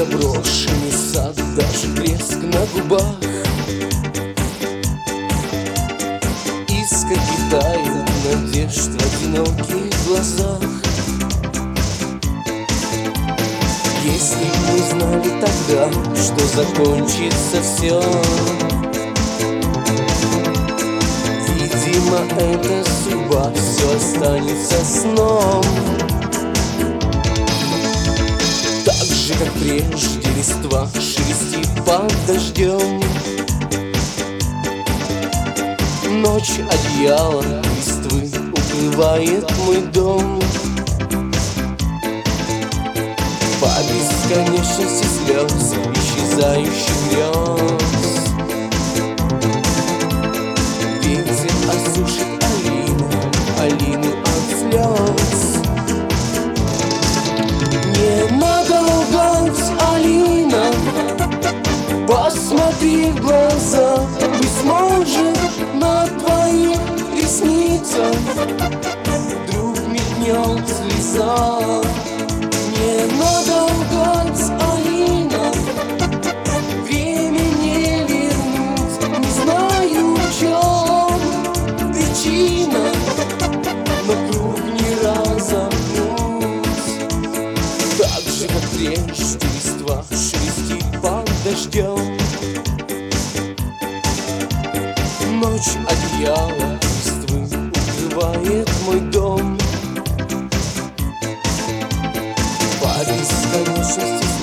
заброшенный сад, даже блеск на губах. Искорки тают надежд в одиноких глазах. Если б мы знали тогда, что закончится все, видимо, это судьба, все останется сном. Так же, как прежде, листва шелестит под дождем. Ночь одеяла листвы укрывает мой дом. По бесконечности слез, исчезающих грез, ветер осушит Алину от слез. Не надо лгать, Алина, посмотри в глаза. Быть может, на твоих ресницах вдруг мелькнет слеза. Не надо лгать, Алина, время не вернуть. Не знаю, в чем причина, но круг не разомкнуть. Так же, как прежде, листва шелестит под дождем. Ночь одеяла листвы укрывает мой дом. По бесконечности